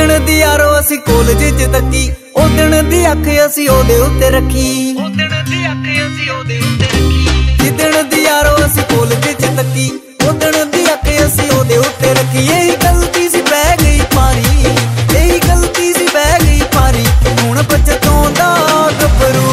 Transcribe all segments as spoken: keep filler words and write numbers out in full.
ਜਿੱਦਣ ਦੀ ਯਾਰੋ ਅਸੀਂ ਕਾਲਜ ਚ ਤੱਕੀ ਉਦਣ ਦੀ ਅੱਖ ਅਸੀਂ ਉਹਦੇ ਉੱਤੇ ਰੱਖੀ ਉਦਣ ਦੀ ਅੱਖ ਅਸੀਂ ਉਹਦੇ ਉੱਤੇ ਰੱਖੀ ਜਿੱਦਣ ਦੀ ਯਾਰੋ ਅਸੀਂ ਕਾਲਜ ਚ ਤੱਕੀ ਉਦਣ ਦੀ ਅੱਖ ਅਸੀਂ ਉਹਦੇ ਉੱਤੇ ਰੱਖੀ ਇਹੀ ਗਲਤੀ ਸੀ ਪੈ ਗਈ ਪਾਰੀ ਇਹੀ ਗਲਤੀ ਸੀ ਪੈ ਗਈ ਪਾਰੀ ਹੁਣ ਪਛਤਾਉਂਦਾ ਗੱਭਰੂ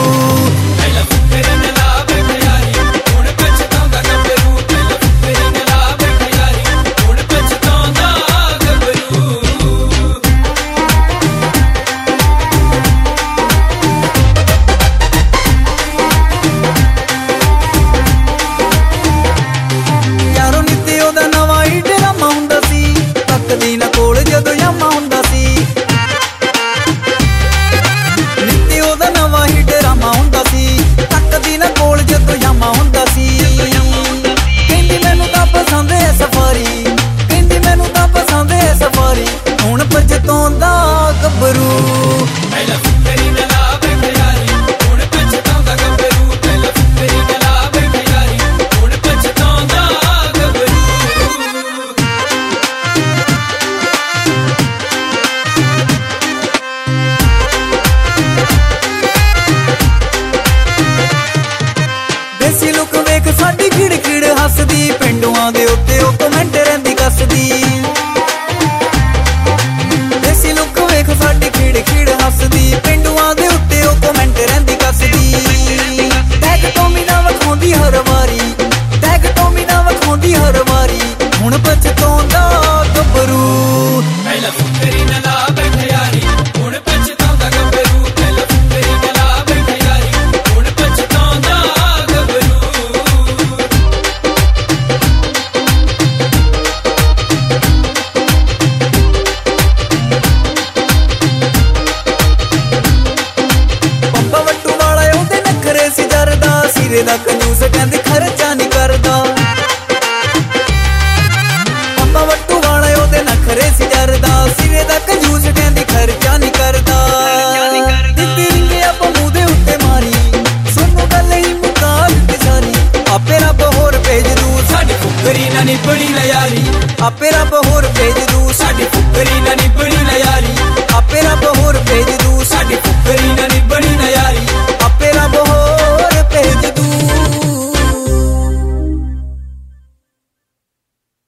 ਹੁਣ ਪਛਤਾਉਂਦਾ ਗੱਭਰੂ ਪਹਿਲਾਂ ਫਿਕਰੀ ਨਾ ਲਾ ਬੈਠ ਯਾਰੀ ਹੁਣ ਪਛਤਾਉਂਦਾ ਗੱਭਰੂ ਪਹਿਲਾਂ ਫਿਕਰੀ ਨਾ ਲਾ ਬੈਠ ਯਾਰੀ ਹੁਣ ਪਛਤਾਉਂਦਾ ਗੱਭਰੂ ਦੇਸੀ ਲੋਕ ਵੇਖ ਸਾਡੀ ਖਿੜ ਖਿੜ ਹੱਸਦੀ ਪਿੰਡੂਆਂ ਦੇ ਉੱਤੇ ਉਹ ਕਮੈਂਟ ਰਹਿੰਦੀ ਕੱਸਦੀ ਸਾਡੀ ਖਿੜ ਖਿੜ ਹੱਸਦੀ ਪਿੰਡੂਆਂ ਦੇ ਉੱਤੇ ਉਹ ਕਮੈਂਟ ਰਹਿੰਦੀ ਕੱਸਦੀ ਟੈਗ ਟੋਮੀ ਨਾ ਵਿਖਾਉਂਦੀ ਹਰ ਵਾਰੀ ਟੈਗ ਟੋਮੀ ਨਾ ਵਿਖਾਉਂਦੀ ਹਰ ਵਾਰੀ ਹੁਣ ਪਛਤਾਉਂਦਾ ਗੱਭਰੂ ਪਹਿਲਾਂ ਫਿਕਰੀ ਨਾ ਲਾ ਬੈਠ ਯਾਰੀ ਹੁਣ ਪਛਤਾਉਂਦਾ ਗੱਭਰੂ ਪਹਿਲਾਂ ਫਿਕਰੀ ਨਾ ਲਾ ਬੈਠ ਯਾਰੀ ਹੁਣ ਪਛਤਾਉਂਦਾ ਗੱਭਰੂ ਸਿਰੇ ਦਾ ਕੰਜੂਸ ਕਹਿੰਦੇ ਖਰਚਾ ਨਹੀਂ ਕਰਦਾ ਪੰਮਾ ਵੱਟੂ ਵਾਲਾ ਉਹਦੇ ਨਖਰੇ ਸੀ ਜਰਦਾ ਸਿਰੇ ਦਾ ਕੰਜੂਸ ਕਹਿੰਦੀ ਖਰਚਾ ਨਹੀਂ ਕਰਦਾ ਦਿੱਤੀ ਰਿੰਗੇ ਆਪਾਂ ਮੂੰਹ ਦੇ ਉੱਤੇ ਮਾਰੀ ਸੁਣੋ ਗੱਲ ਹੀ ਮੁਕਾ ਦਿੱਤੀ ਸਾਰੀ ਆਪੇ ਰੱਬ ਹੋਰ ਭੇਜ ਦੂ ਸਾਡੀ ਫੁਕਰੀ ਨਾ ਨਿਭਣੀ ਨਾ ਯਾਰੀ ਆਪੇ ਰੱਬ ਹੋਰ ਭੇਜ ਦੂ ਸਾਡੀ ਫੁਕਰੀ ਨਾ ਨਿਭਣੀ ਨਾ ਯਾਰੀ